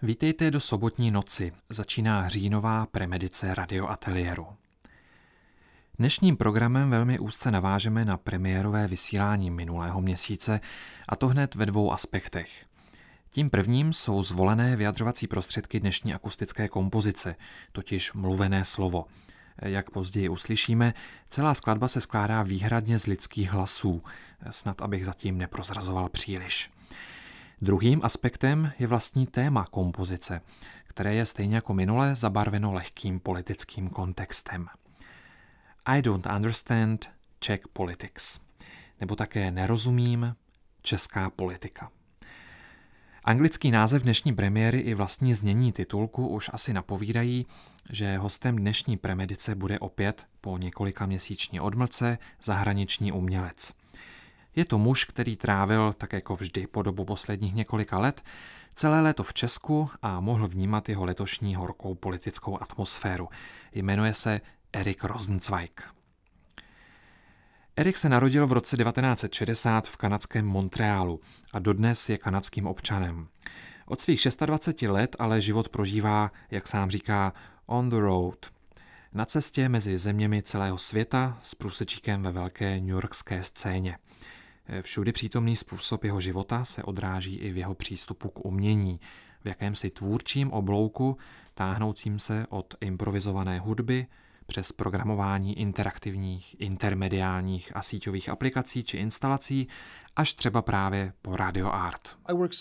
Vítejte do sobotní noci. Začíná říjnová premedice radioateliéru. Dnešním programem velmi úzce navážeme na premiérové vysílání minulého měsíce, a to hned ve dvou aspektech. Tím prvním jsou zvolené vyjadřovací prostředky dnešní akustické kompozice, totiž mluvené slovo. Jak později uslyšíme, celá skladba se skládá výhradně z lidských hlasů, snad abych zatím neprozrazoval příliš. Druhým aspektem je vlastní téma kompozice, které je stejně jako minule zabarveno lehkým politickým kontextem. I don't understand Czech politics, nebo také nerozumím česká politika. Anglický název dnešní premiéry i vlastní znění titulku už asi napovídají, že hostem dnešní premedice bude opět po několika měsíční odmlce zahraniční umělec. Je to muž, který trávil, tak jako vždy po dobu posledních několika let, celé léto v Česku a mohl vnímat jeho letošní horkou politickou atmosféru. Jmenuje se Erik Rosenzweig. Erik se narodil v roce 1960 v kanadském Montrealu a dodnes je kanadským občanem. Od svých 26 let ale život prožívá, jak sám říká, on the road. Na cestě mezi zeměmi celého světa s průsečíkem ve velké newyorské scéně. Všudy přítomný způsob jeho života se odráží i v jeho přístupu k umění, v jakémsi tvůrčím oblouku, táhnoucím se od improvizované hudby přes programování interaktivních, intermediálních a síťových aplikací či instalací, až třeba právě po radio art.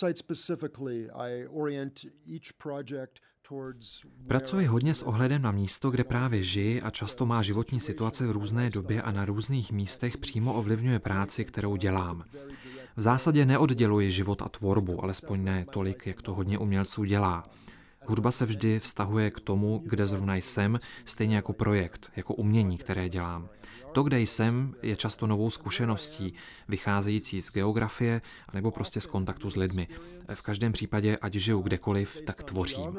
Pracuji hodně s ohledem na místo, kde právě žiji, a často má životní situace v různé době a na různých místech přímo ovlivňuje práci, kterou dělám. V zásadě neodděluji život a tvorbu, alespoň ne tolik, jak to hodně umělců dělá. Hudba se vždy vztahuje k tomu, kde zrovna jsem, stejně jako projekt, jako umění, které dělám. To, kde jsem, je často novou zkušeností, vycházející z geografie anebo prostě z kontaktu s lidmi. V každém případě, ať žiju kdekoliv, tak tvořím.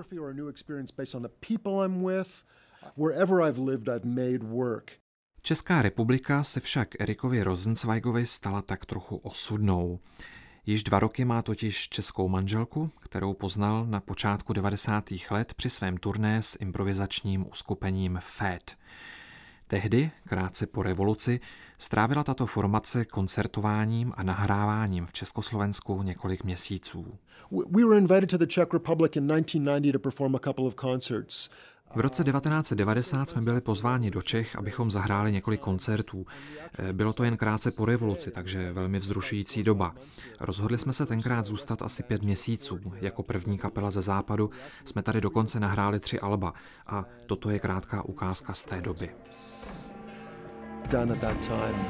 Česká republika se však Erikovi Rosenzweigovi stala tak trochu osudnou. Již 2 roky má totiž českou manželku, kterou poznal na počátku 90. let při svém turné s improvizačním uskupením FAT. Tehdy, krátce po revoluci, strávila tato formace koncertováním a nahráváním v Československu několik měsíců. We were invited to the Czech Republic in 1990 to perform a couple of concerts. V roce 1990 jsme byli pozváni do Čech, abychom zahráli několik koncertů. Bylo to jen krátce po revoluci, takže velmi vzrušující doba. Rozhodli jsme se tenkrát zůstat asi 5 měsíců. Jako první kapela ze západu jsme tady dokonce nahráli 3 alba a toto je krátká ukázka z té doby. Done at that time.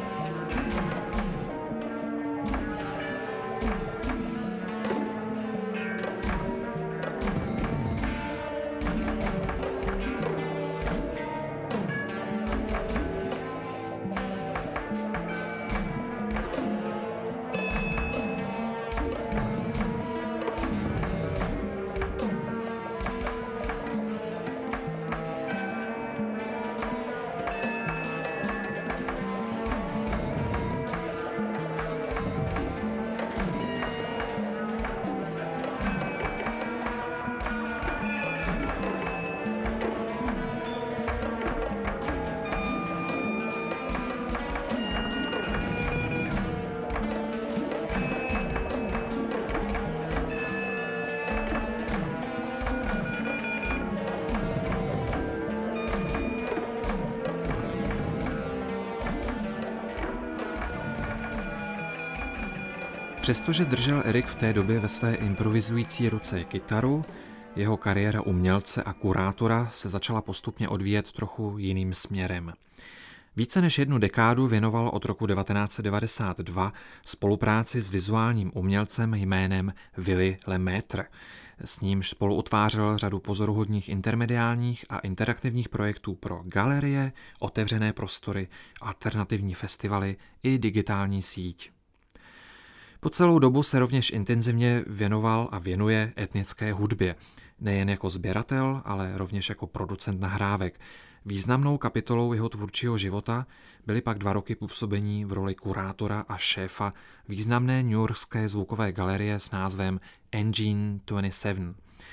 Přestože držel Erik v té době ve své improvizující ruce kytaru, jeho kariéra umělce a kurátora se začala postupně odvíjet trochu jiným směrem. Více než 1 dekádu věnoval od roku 1992 spolupráci s vizuálním umělcem jménem Willy Lemaitre. S nímž spolu utvářel řadu pozoruhodných intermediálních a interaktivních projektů pro galerie, otevřené prostory, alternativní festivaly i digitální síť. Po celou dobu se rovněž intenzivně věnoval a věnuje etnické hudbě, nejen jako sběratel, ale rovněž jako producent nahrávek. Významnou kapitolou jeho tvůrčího života byly pak 2 roky působení v roli kurátora a šéfa významné newyorské zvukové galerie s názvem Engine 27.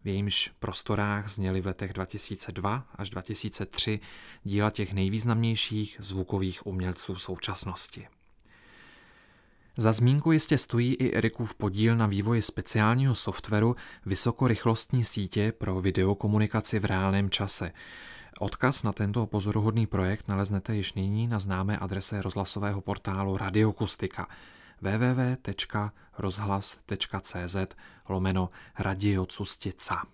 v jejímž prostorách zněly v letech 2002 až 2003 díla těch nejvýznamnějších zvukových umělců současnosti. Za zmínku jistě stojí i Erikův podíl na vývoji speciálního softwaru vysokorychlostní sítě pro videokomunikaci v reálném čase. Odkaz na tento pozoruhodný projekt naleznete již nyní na známé adrese rozhlasového portálu Radiokustika www.rozhlas.cz/radiocustica.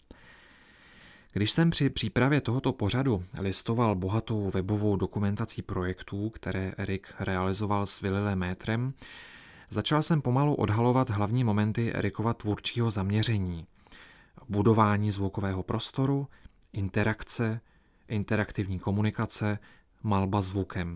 Když jsem při přípravě tohoto pořadu listoval bohatou webovou dokumentací projektů, které Erik realizoval s Willy Lemaîtrem, začal jsem pomalu odhalovat hlavní momenty Erikova tvůrčího zaměření. Budování zvukového prostoru, interakce, interaktivní komunikace, malba zvukem.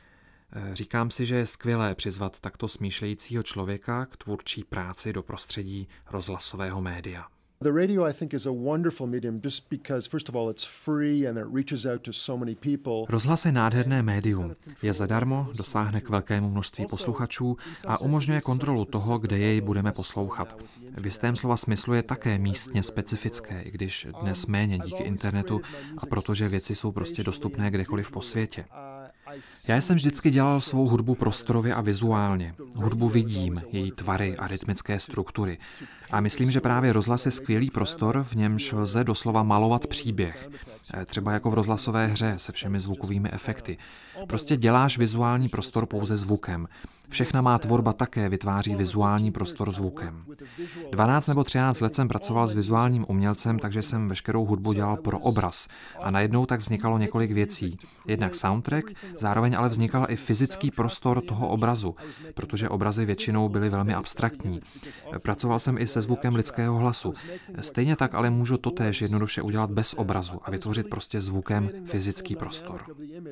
Říkám si, že je skvělé přizvat takto smýšlejícího člověka k tvůrčí práci do prostředí rozhlasového média. The radio, I think, is a wonderful medium just because, first of all, it's free and it reaches out to so many people. Rozhlas je nádherné médium. Je zadarmo, dosáhne k velkému množství posluchačů a umožňuje kontrolu toho, kde jej budeme poslouchat. V jistém slova smyslu je také místně specifické, i když dnes méně díky internetu a protože věci jsou prostě dostupné kdekoliv po světě. Já jsem vždycky dělal svou hudbu prostorově a vizuálně. Hudbu vidím, její tvary a rytmické struktury. A myslím, že právě rozhlas je skvělý prostor, v němž lze doslova malovat příběh. Třeba jako v rozhlasové hře se všemi zvukovými efekty. Prostě děláš vizuální prostor pouze zvukem. Všechna má tvorba také vytváří vizuální prostor zvukem. 12 nebo 13 let jsem pracoval s vizuálním umělcem, takže jsem veškerou hudbu dělal pro obraz. A najednou tak vznikalo několik věcí. Jednak soundtrack, zároveň ale vznikal i fyzický prostor toho obrazu, protože obrazy většinou byly velmi abstraktní. Pracoval jsem i se zvukem lidského hlasu. Stejně tak ale můžu totéž jednoduše udělat bez obrazu a vytvořit prostě zvukem fyzický prostor.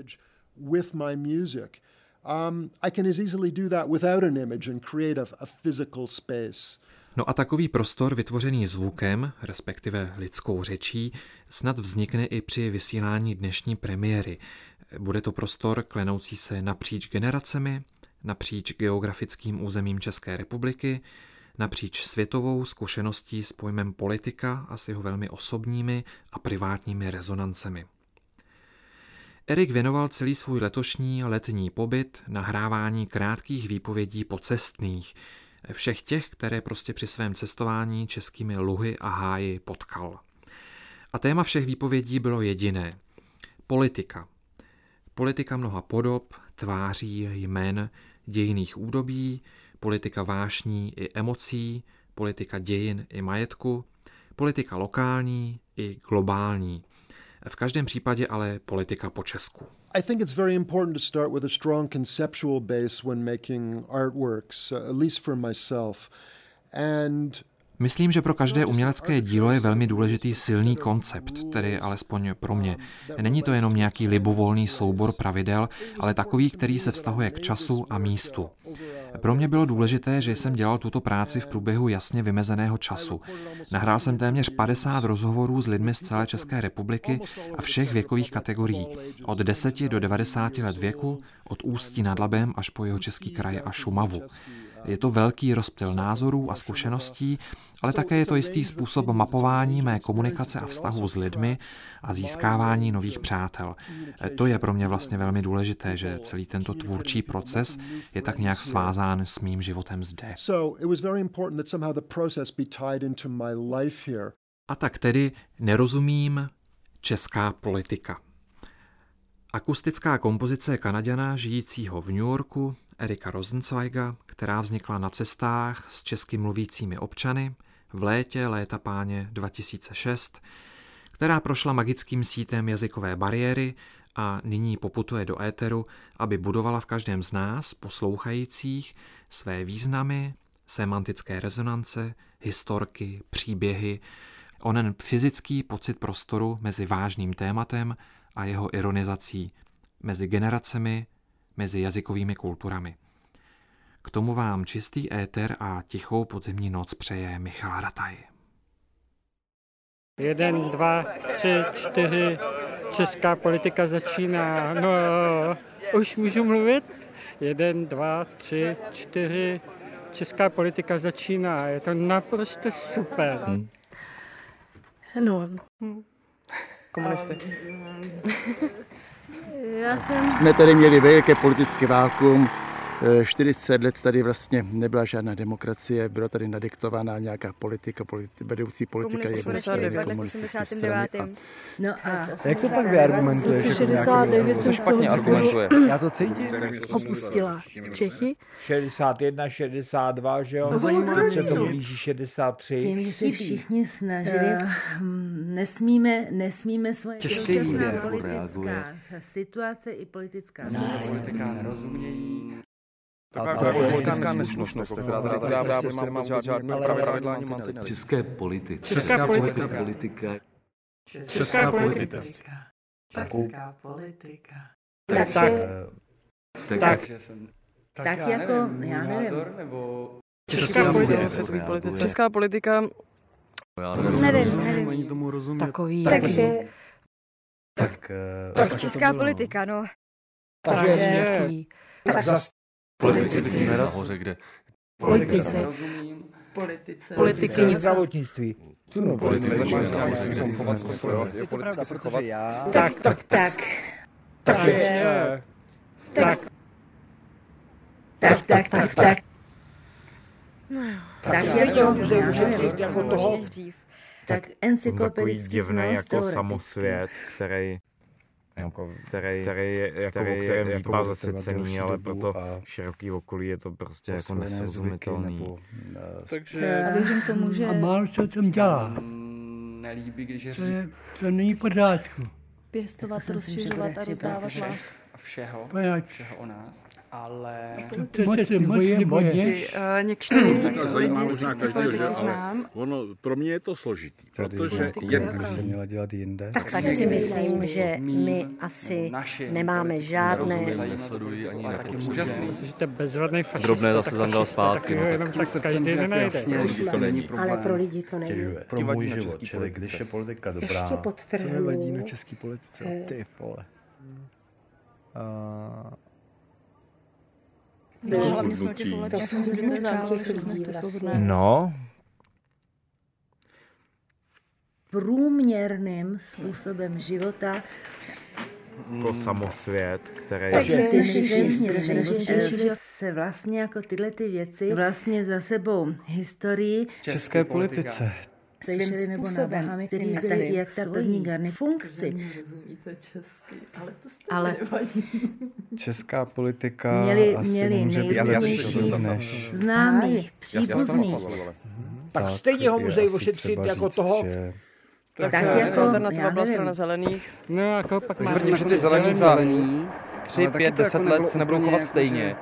With my music. I can as easily do that without an image and create a physical space. No a takový prostor vytvořený zvukem, respektive lidskou řečí, snad vznikne i při vysílání dnešní premiéry. Bude to prostor klenoucí se napříč generacemi, napříč geografickým územím České republiky, napříč světovou zkušeností s pojmem politika a s jeho velmi osobními a privátními rezonancemi. Erik věnoval celý svůj letošní letní pobyt nahrávání krátkých výpovědí pocestných, všech těch, které prostě při svém cestování českými luhy a háji potkal. A téma všech výpovědí bylo jediné. Politika. Politika mnoha podob, tváří, jmen, dějinných údobí, politika vášní i emocí, politika dějin i majetku, politika lokální i globální. V každém případě ale politika po česku. I think it's very important to start with a strong conceptual base when making artworks, at least for myself. Myslím, že pro každé umělecké dílo je velmi důležitý silný koncept, tedy alespoň pro mě. Není to jenom nějaký libovolný soubor pravidel, ale takový, který se vztahuje k času a místu. Pro mě bylo důležité, že jsem dělal tuto práci v průběhu jasně vymezeného času. Nahrál jsem téměř 50 rozhovorů s lidmi z celé České republiky a všech věkových kategorií, od 10 do 90 let věku, od Ústí nad Labem až po Jihočeský kraj a Šumavu. Je to velký rozptyl názorů a zkušeností, ale také je to jistý způsob mapování mé komunikace a vztahů s lidmi a získávání nových přátel. To je pro mě vlastně velmi důležité, že celý tento tvůrčí proces je tak nějak svázán s mým životem zde. A tak tedy nerozumím česká politika. Akustická kompozice Kanaďana žijícího v New Yorku, Erika Rosenzweiga, která vznikla na cestách s česky mluvícími občany v léta páně 2006, která prošla magickým sítem jazykové bariéry a nyní poputuje do éteru, aby budovala v každém z nás, poslouchajících, své významy, semantické rezonance, historky, příběhy, onen fyzický pocit prostoru mezi vážným tématem a jeho ironizací, mezi generacemi, mezi jazykovými kulturami. K tomu vám čistý éter a tichou podzimní noc přeje Michal Rataj. 1, 2, 3, 4, česká politika začíná. No, už můžu mluvit? 1, 2, 3, 4, česká politika začíná. Je to naprosto super. No, komunisty. Jsme tady měli velké politické vákuum. 40 let tady vlastně nebyla žádná demokracie, byla tady nadiktovaná nějaká politika, vedoucí politika je komunistické strany. No a jak to pak vyargumentuješ? 69 jsem špatně argumentuje. Já to cítím. opustila Čechy. 61, 62, že jo? Se to blíží 63. Tím, že se všichni snažili, nesmíme svoje současná politická situace i politická nerozumění. To je politická neslušnost, která tady dává žádný pravidelný mantinely. České politice. Česká politika. Česká politika. Česká politika. Tak jako, já nevím. Česká politika. Nevím. Tomu rozumět. Takový. Tak česká politika, no. Takže Politici nahoře, kde... Politice. Politiky nic zdravotnictví. Je to pravda, protože já... Tak encyklopedický divný jako samosvět, který je výpad zasvěcený, ale pro to široký okolí je to prostě jako nesrozumitelný. Takže... A věřím tomu, že... A málo co tam dělá. Nelíbí, když To není pořádku. Pěstovat, rozšiřovat a rozdávat lásku. Všeho o nás. Ale... Některý zajímá možná každého, že ale ono, pro mě je to složitý, protože by se měla dělat jinde. Tak si myslím, že my asi nemáme žádné... Nesledují ani nepotřebují. Že to je bezvadný fašista. Drobné zase tam dal zpátky. Tak každý nenajde. Ale pro lidi to není. Pro můj život, čili když je politika dobrá, co mi vadí na české politice, ty vole. No. Průměrným způsobem života. Jako samosvět, který... Takže si myslím, že se vlastně jako tyhle ty věci vlastně za sebou historii České politice. slyšeli nebo na Bahamy, který taky jak ta první garny funkci. Nerozumíte česky, ale to nevadí. Česká politika měli nejrůznější známých, příbuzných. Tak stejně ho musí ošetřit jako toho. Tak jako, alternativa byla strana zelených. No jako pak má... Tvrdím, že ty zelení 3, 5, 10 let se nebudou chovat stejně.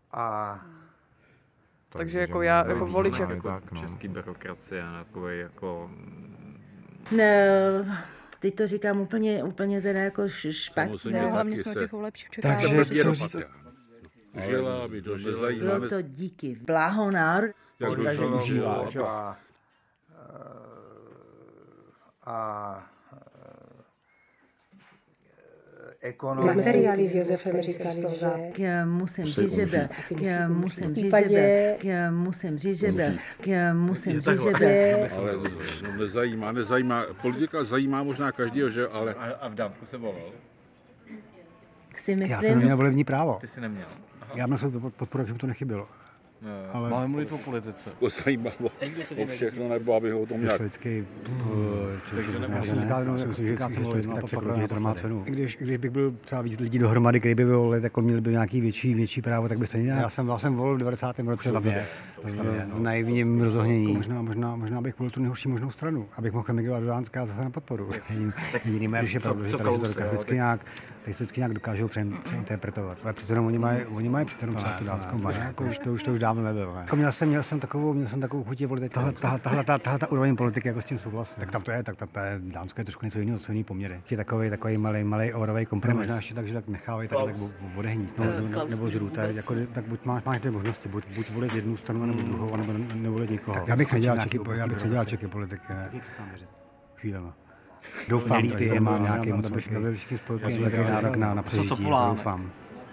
Takže jako já, jako volič, jako český byrokracie, takový jako... No, teď to říkám úplně teda jako špatně. Hlavně jsme těch lepších čekali. Takže co říct? Bylo to díky blaho národu. Takže užívá, že? Materiály s Josefem říkali, že... Musím říct, že byl. Ale nezajímá. Politika zajímá možná každého, že? Ale... A v Dánsku se volal? Já jsem neměl volební právo. Ty jsi neměl? Já měl svou podporu, že mi to nechybělo. Ale... Máme mluvit o politice. To zajímalo o všechno, nebo abych o tom nějak... Já jsem říkal, že tak překročí, že to nemá cenu. Když bych byl třeba víc lidí dohromady, který by volili, tak měli by nějaký větší právo, tak by stejně. Já jsem volil v 90. roce v naivním rozohnění. Možná bych volil tu nejhorší možnou stranu, abych mohl emigrovat do Dánska zase na podporu. Jediný mé, že pravdu, že tady se to vždycky nějak dokážou přeinterpretovat. Ale přece jenom oni mají přece jenom třeba tu dánskou maják, už to už dávno nebylo. Měl jsem takovou chutí volit tahle ta úroveň politiky, jako s tím souhlasím. Tak tam to je, Dánsko je trošku něco jiného, jsou jiný poměry. Je takový malý orovej kompromis. Možná ještě tak, že tak nechávají tak odehnít, nebo zrůtat. Tak buď máš dvě možnosti, buď volit jednu stranu, nebo druhou, nebo nevolit nikoho. Já bych nedělal čeky politiky, ne. Chvílema. Doufám, že má nějaký moc, aby všichni spolky měli nárok na přežití. Doufám.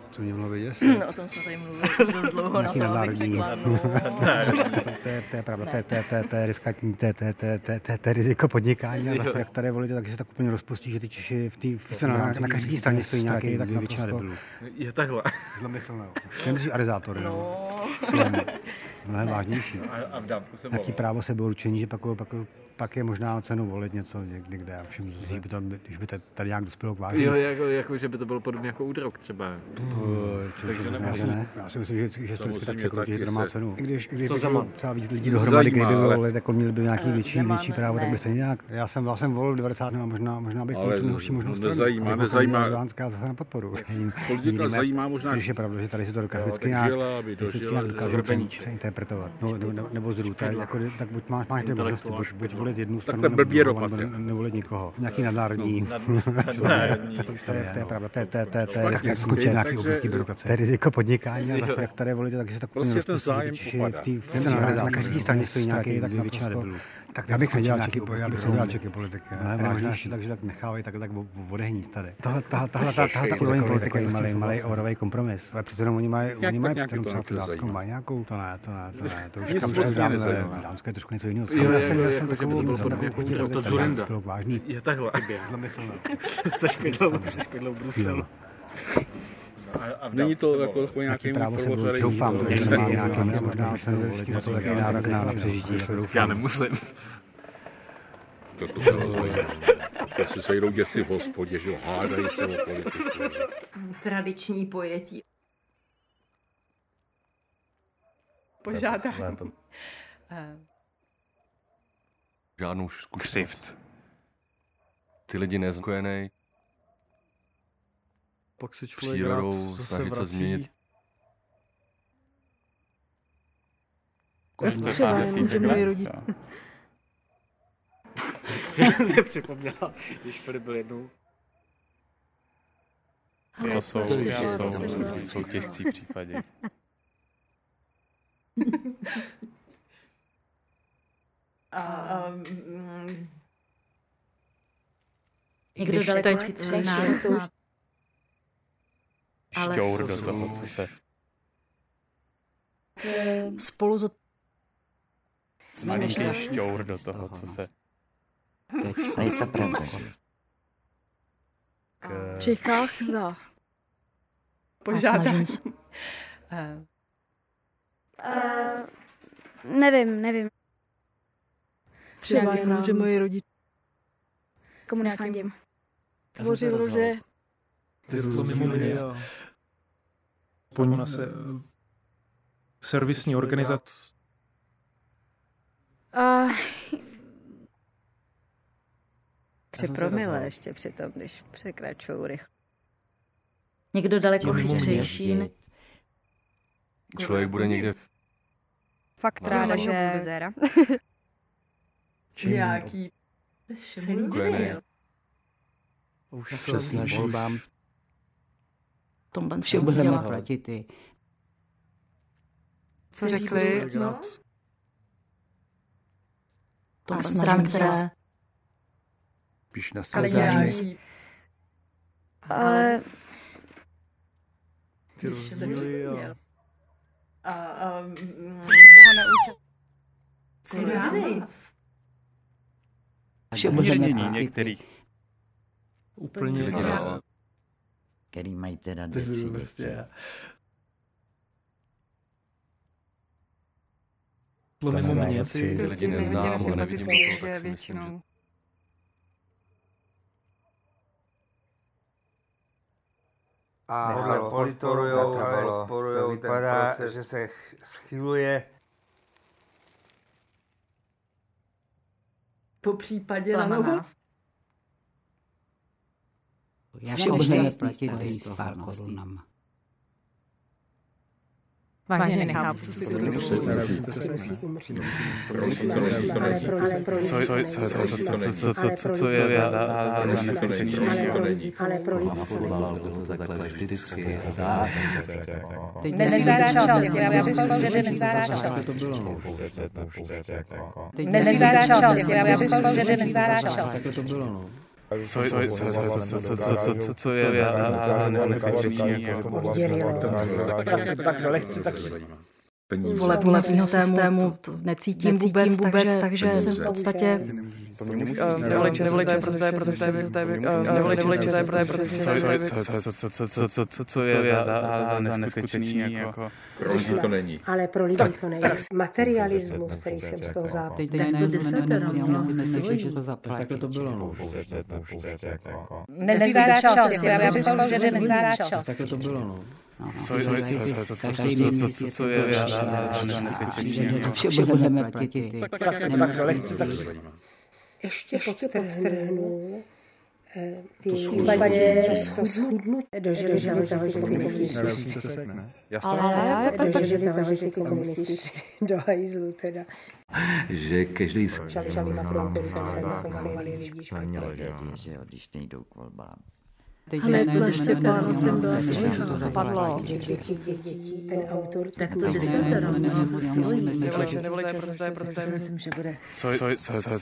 Co mě mluví, děsit? No, o tom jsme tady mluvili dost dlouho na to, abych řekla. To je pravda, to je riskantní, to je riziko podnikání a zase jak tady volíte, takže se tak úplně rozpustí, že ty Češi na každé straně stojí nějaký tak většina debilů. Je takhle. Zlomyslné. Ten drží arizátory. No. Mnohem vážnější. A v Dánsku se nějaký právo sebeurčení, že pak je možná cenu volit něco někde. A všem, když by tady nějak dospělo k vážně. Jo, jako, že by to bylo podobně jako u drog třeba. Takže ne. Já si myslím, že to vždycky tak překročí, že to má cenu. Když by třeba víc lidí dohromady, kdyby volili, tak měli by nějaký větší právo, tak by se nějak. Já jsem volil v 90. a možná bych byl horší možnou stranu. Nezajímá. Zase na podporu. Politika zajímá možná. Když je pravda, že tady si to dokáže vždycky nějak interpretovat. Nebo zrůd. Tak buď máš dvě možnosti, buď volit jednu stranu, nebo volit nikoho. Nějaký nadnárodní. To je pravda, to je rizik skočit nějaký oblasti byrokracie. To je riziko podnikání a zase jak tady volíte, takže se tak úplně rozpustí. Na každé straně stojí nějaký tak většina debilů. Tak já bych nedělal čeky politiky. Takže tak nechávají takhle tak odehnít tady. Tahle úroveň politika je malý orovej kompromis. Ale přece jenom oni mají přece třeba tu dánskou mají nějakou, to ne. To už kam Dánsko je trošku něco jiného. Já jsem takovou to Zurinda. Vážný. Je takhle. Zlomyslné. Se špidlou Bruselu. Není to jako nějaký prvořadý. Doufám, že má nějaký možná cenu, to taky nárok na přežití. Já nemusím. To si sejdou děci v hospodě, že hádají se o politiku. Tradiční pojetí. Požádám. Žádnou křivt. Ty lidi nezkojenej. Pak se člověk přírodou snažit se změnit. Třeba nemůžeme vyrodit. Já se připomněla, když Filip byl jednou. To jsou těžcí případě. Někdo daleko chytřejší. Šťour do toho, co se... Spolu s... Malinký šťour do toho, co se... To je pravda. V Čechách za... Požádám. Nevím. Třeba jenom, že moji rodiče... Komu nefandím. Tvořilo, že... Ty to mimo mě, jo. Ona se... Servisní organizace. 3 promile ještě přitom, když překračují rychle. Někdo daleko chytřejší. Člověk bude někde... Fakt ráda, že... Nějaký... Už se snažím vám... Tomhle vše budeme platit i... Co řekli? Tomhle stran, které... Píš na sázání. Ale... Ty rozdíly, jo. Toho neučil. Vše budeme platit některých. Úplně lidi nezná. Který mají teda 2-3 děti. Ty lidi neznám, ale nevidím to, tak si myslím, že... A podle politorujou, to vypadá, že se schyluje po případě na nás. Já vše budeme platit s pár korunama. Vážně nechápu, co si to Co je za ale pro lidi to takhle vždycky. Nezdárá čas, já bych řekl, že nezdárá čas. Nezdárá čas, já bych řekl, že nezdárá čas. Takhle to bylo, no. Co je za nebezpečný? Tak lehce, tak volebního systému to necítím vůbec, takže jsem v podstatě... Co je za neskutečný, jako... Pro lidi to není. Ale pro lidi to není. Materialismus, který jsem z toho západ. Tak to desatero. Takhle to bylo, no. Nezbývá čas, já bych řekl, že nezbývá čas. Takhle to bylo, no. Co je za neskutečný? Vše budeme platit. Tak lehce, tak... Ještě podtrhnul případně to schudnutí. Dožili toho komunisti. Ale dožili toho, že ty komunisti do hajzlu teda. Že každý Čali Macronkovi se chovali lidi špatně. Že jo, když nejdou k volbám. Hned na Štěpána jsem byla to padlo. Ten autor. Tak to desatero. Myslím, že bude. Co je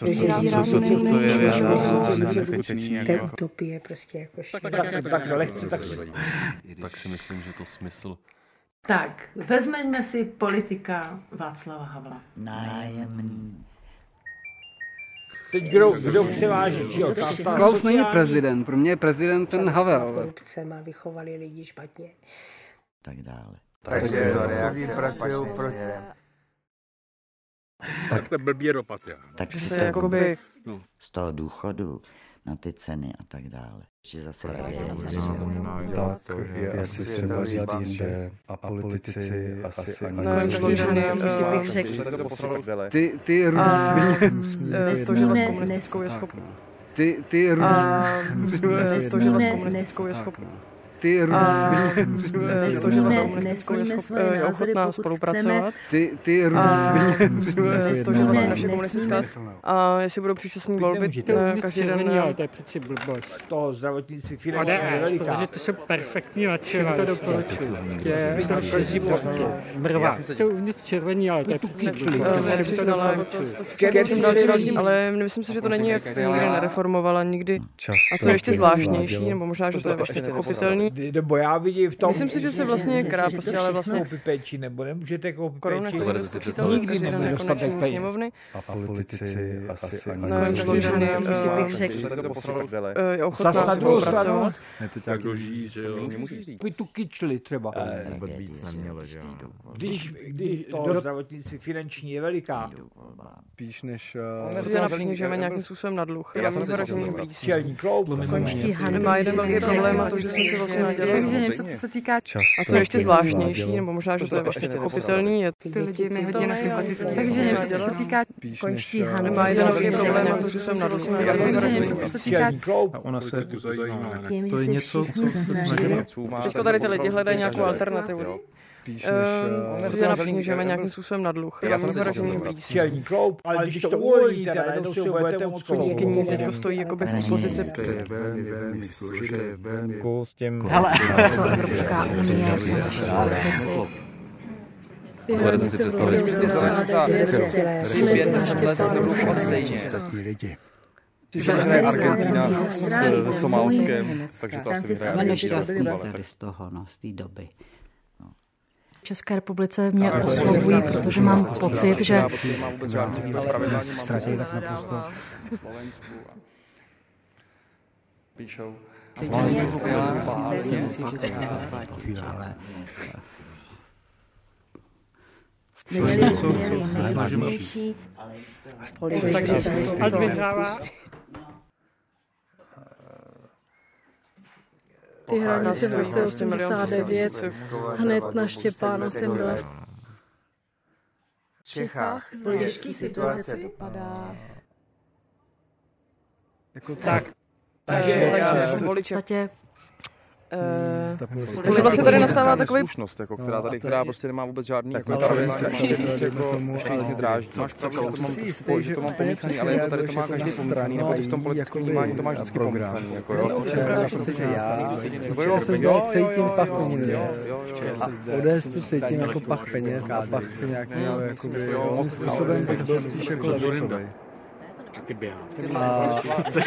za nebezpečný? Ten utopie prostě jako tak lehce, tak... Tak si myslím, že to smysl. Tak, vezmeňme si politika Václava Havla. Nájemný. Teď kdo převáží? Klaus není prezident, pro mě je prezident ten Havel. Korupcema vychovali lidi špatně. Tak dále. Takže do reakce pracují proti. Takhle blbě dopad, já. Tak si to jakoby z toho důchodu na ty ceny a tak dále. Že zase Tak je asi třeba říct, že apolitici asi ani ty komunistickou je schopný. Ty nesmíme svoje názory, pokud chceme. Naše komunistická a jestli budou příčasný volby každý den. Ale to je přeci blbost. Toho zdravotnictví finanční veliká. Protože to jsou perfektní način, to doporučuji. To každý prostě brva. To je uvnitř červený, ale to je přeci blbost. Ale myslím si, že to není, jak nikdy nereformovala nikdy. A co je ještě zvláštnější, nebo možná, že to je vlastně pochopitelný. Nebo já vidím v tom... Myslím si, že se vlastně krát prostě, ale vlastně... Koupit péči, nebo nemůžete koupit koruna, péči. Nikdy nebude dostatek peněz. A politici asi ani je ochotná spolupracovat. Ne to tak dožít, že jo? Koupit tu kyčli třeba. Vůbec víc nemělo, že jo? Když to zdravotnictví finanční je veliká. Spíš než... Že nějakým způsobem na dluh. Já jsem vypadá, že mě blízí. Silní kloup. Má jeden velký problém a to, že jsme si vlastně nadělali. Takže něco, co se týká... A co je ještě zvláštnější, nebo možná, že to je vlastně pochopitelný, je... Ty lidi mi hodně nesympatické. Takže něco, co se týká... Konští Hanu. Má jeden velký problém a to, že jsem na dluh. Takže něco, co se týká... A ona se zajímá. To je něco, co se snažíme. Teďko tady ty lidi hledají nějakou alternativu. Že nějakým způsobem na dluh. Já jsem vypadá, že mě blízí. Silní kloup, ale když to uvolíte, najednou si budete moc chodit. Díky ní teďko stojí jakoby v pozici. To je velmi složité, velmi... S těm... Co Evropská unie, co naše politici. Budete si představit. Ostatní lidi. Argentina s Somálskem, takže to asi vyhraje. Z toho, no, z té doby. V České republice mě oslovují, protože mám pocit, že... Píšou. Ať vyhrává. Ty hranice v roce 89, hned na Štěpána jsem byla. V Čechách těžký situace dopadá. Jako tak. Takže v podstatě... Takže vlastně tady nastává takový slušnost, jako, která prostě nemá vůbec žádný jako dráždí. Máš pravdu, že to mám pomíchaný, ale jako tady to má každý pomíchaný, nebo ty v tom politickém vnímání to máš vždycky pomíchaný. Jako, jo? Já se cítím pach peněz. A ODS cítím jako pach peněz a pach nějakého jakoby způsobem bych byl spíš jako levicovej. A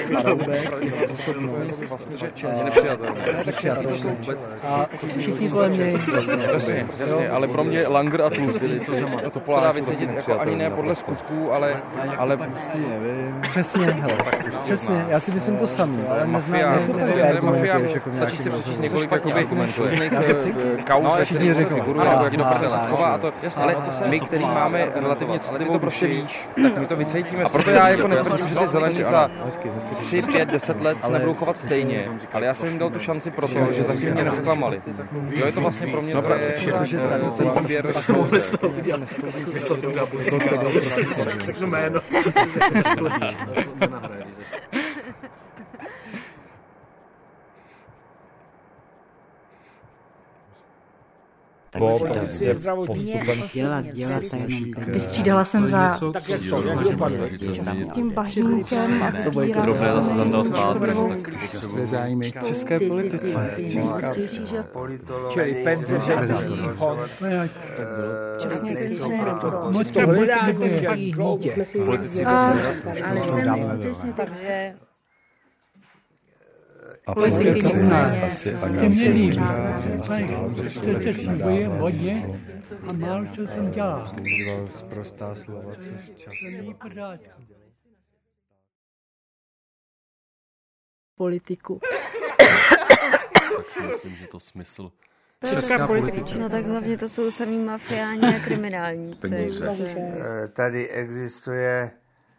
všichni kolem něj. Jasně, ale pro mě Langer a Tlustý, to Poláci vycítit jako ani ne podle skutků, ale Přesně, hele, přesně, já si myslím to samý, ale neznám mafia, stačí si přečíst několik různých kauz, ve kterých figuruje, jak do prdele chová a to, ale my, který máme relativně citlivou, to prostě víš, tak my to vycítíme. A proto já jako netvrdím, že ty zelení za 3, 5, 10 let se nebudou chovat stejně, ale já jsem jim dal tu šanci proto, že zatím mě nesklamali. Jo, je to vlastně pro mě protože ten výběr řeknu jméno. Vystřídala jsem za tím bahínkem a Dobře, zase zandal zpátky. Své zájmy. České politice. Čili penzerní fond. Moc to hledáte v dítě. Ale jsem skutečně takže A politika asi Mělý přece funguje hodně a málo co tam dělá. používal sprostá slova, což často. Politiku. Tak si myslím, že to smysl. Česká politika. No tak hlavně to jsou samý mafiáni a kriminální. Tady existuje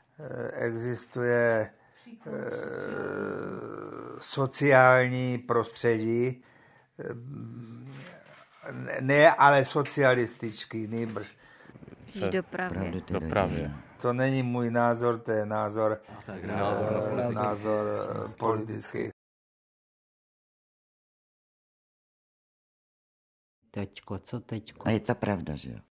sociální prostředí, ne ale socialistický, nýbrž. Dopravě. To není můj názor, to je názor politický. Teďko, co teďko? A je to pravda, že jo?